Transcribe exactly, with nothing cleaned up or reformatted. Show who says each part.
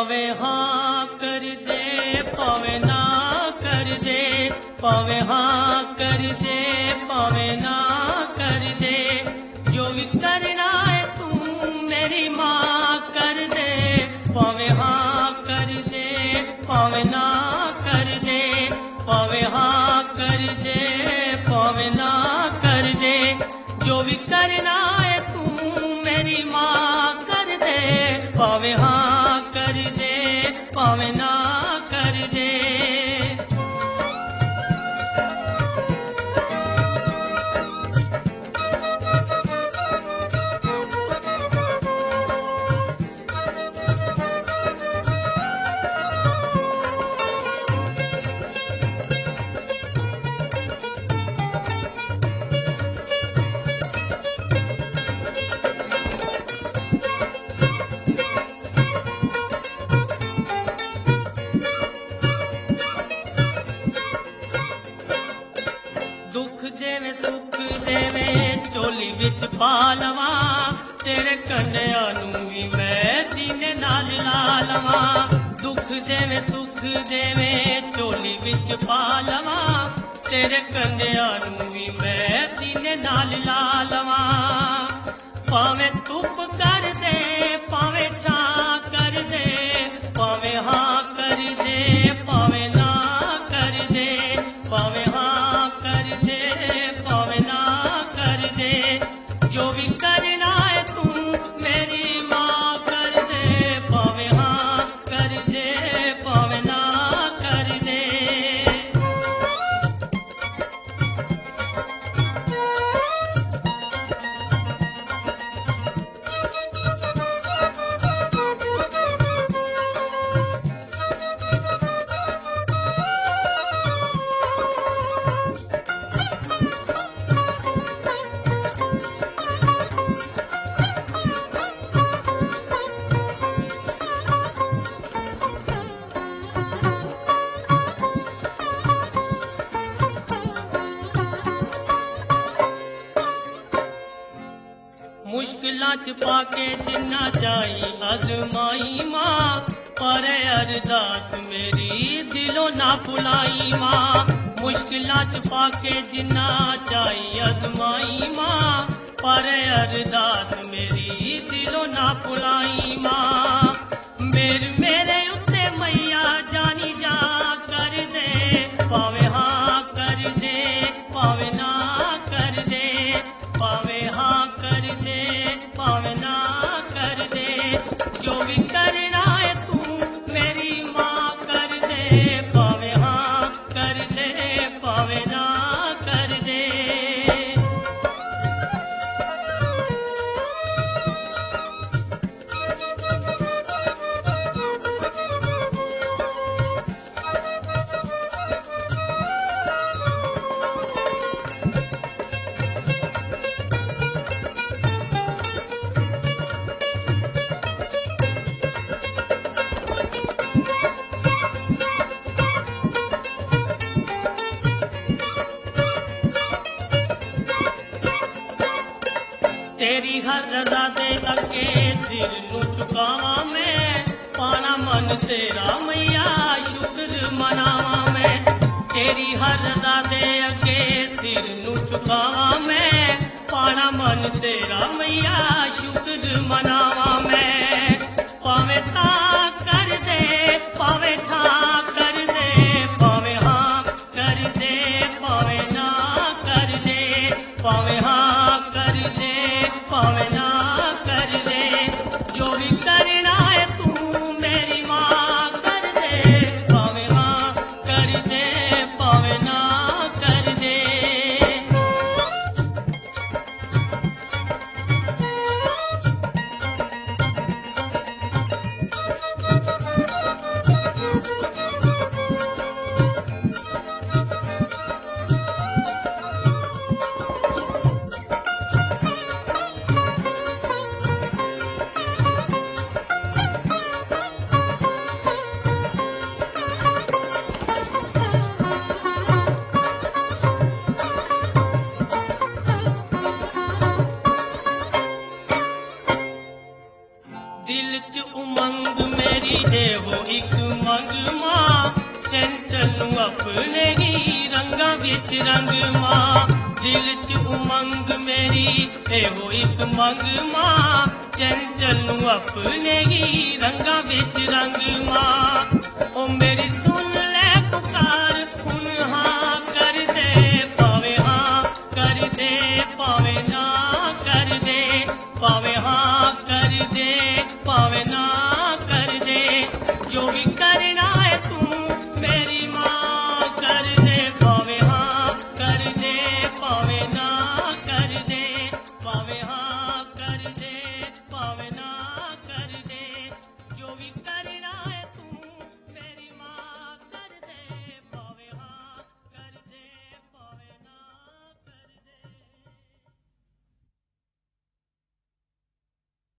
Speaker 1: पावे हाँ कर दे पावे ना कर दे, पावे हाँ कर दे पावे ना कर दे, जो भी करना है तू मेरी माँ कर दे। पावे हाँ कर दे पावे ना कर दे, पावे हाँ कर दे पावे ना कर दे, जो भी करना है तू मेरी माँ कर दे। पावे हाँ कर दे पावे ना कर दे। दुख देवे सुख देवे चोली विच पा लवां, तेरे कन्या नूं भी मैं सीने नाल ला लवां। दुख देवे सुख देवे चोली विच पा लवां, तेरे कन्या नूं भी मैं सीने नाल ला लवां। भावें धुप कर दे भावें छां कर दे, भावें हाँ कर दे भावें ना कर दे, भावें हाँ कर दे पावे ना कर दे, जो भी करना है तू मेरी माँ कर दे। पावे हाँ कर दे पावे ना कर दे। मुश्किलां च पाके जिन्ना चाही अजमाई माँ, पर अरदास मेरी दिलों ना भुलाई माँ। मुश्किलां च पाके जिन्ना चाही अजमाई माँ, पर अरदास मेरी दिलों ना भुलाई माँ। मेरे मेरे उत्ते मैया जानी जा कर दे, पावे हाँ कर दे पावे ना कर दे, पावे हाँ कर दे पावे ना कर दे, जो भी करना है तू मेरी माँ कर दे। पावे हाँ कर दे पावे ना कर दे। तेरी हर रज़ा दे अगे सिर नूं झुकावां मैं, पाना मन तेरा मैया शुक्र मनावां मैं। तेरी हर रज़ा दे अगे सिर नूं झुकावां मैं, पाना मन तेरा मैया शुक्र मनावां मैं। पावे तां कर दे पावे ठां कर दे, पावे हाँ कर दे पावे ना कर दे, पावे हाँ कर दे पावे ना कर दे, जो भी करना है तू मेरी माँ कर दे। पावे हाँ कर दे पावे ना कर दे। मंग मेरी एहो एक मंग मां चंचल नू अपने ही रंगा विच रंग मां ओ मेरी सुन ले पुकार हुन हां कर दे पावे हां कर दे पावे ना कर दे पावे हां कर दे पावे ना कर दे जो भी करना है तू मेरी